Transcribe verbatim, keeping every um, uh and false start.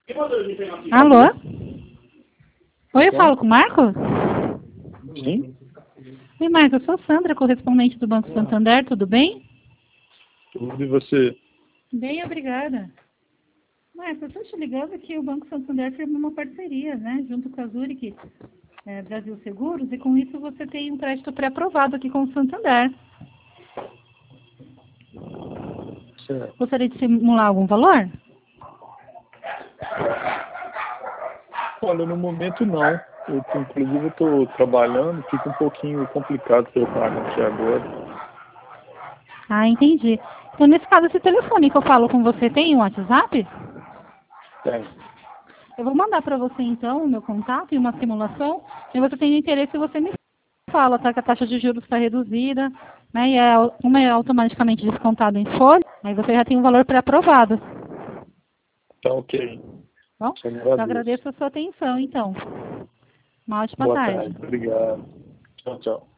Alô? Oi, eu falo com o Marco? Sim, Oi, Marco, eu sou Sandra, correspondente do Banco Santander, tudo bem? tudo e você? Bem, obrigada. Marco, eu estou te ligando que o Banco Santander firmou uma parceria, né, junto com a Zurich eh, Brasil Seguros, e com isso você tem um crédito pré-aprovado aqui com o Santander. Certo. Gostaria de simular algum valor? Olha, no momento não. Eu, tô- inclusive, eu estou trabalhando, fica um pouquinho complicado para eu pagar aqui agora. Ah, entendi. Então, nesse caso, esse telefone que eu falo com você tem um WhatsApp? Tem. Eu vou mandar para você, então, o meu contato e uma simulação. Se você tem interesse, você me fala, tá? Que a taxa de juros está reduzida, né? E é, uma é automaticamente descontada em folha, aí você já tem um valor pré-aprovado. Tá ok. Bom, Só eu agradeço. agradeço a sua atenção, então. Uma ótima Boa tarde. tarde. Obrigado. Tchau, tchau.